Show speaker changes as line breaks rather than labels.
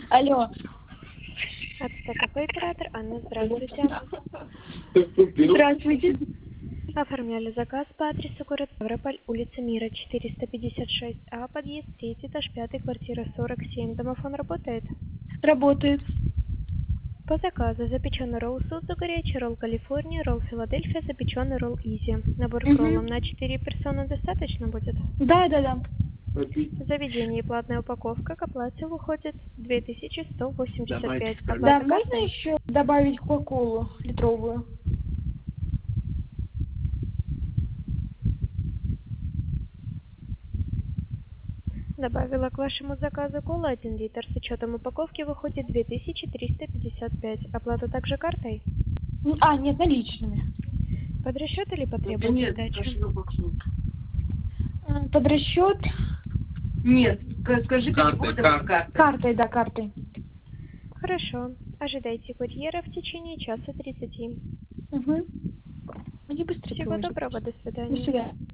Алло.
Это какой оператор? Анна, здравствуйте.
Здравствуйте.
Оформляли заказ по адресу город Ставрополь, улица Мира, 456А, подъезд 3, этаж 5, квартира 47. Домофон работает?
Работает.
По заказу запеченный ролл Сузу, горячий ролл Калифорния, ролл Филадельфия, запеченный ролл Изи. Набор к роллам на 4 персоны достаточно будет?
Да.
Заведение и платная упаковка к оплате выходит 2185.
Да,
Оплата
можно
картой?
еще добавить кока-колу литровую?
Добавила к вашему заказу колу 1 литр. С учетом упаковки выходит 2355. Оплата также картой?
Нет, наличными.
Под расчет или потребуете сдачу?
Под расчет?
Нет, скажи, картой.
Картой, да, картой.
Хорошо. Ожидайте курьера в течение часа 30.
Угу. Они быстрее
Всего
привозят.
доброго, до
До
свидания.
свидания.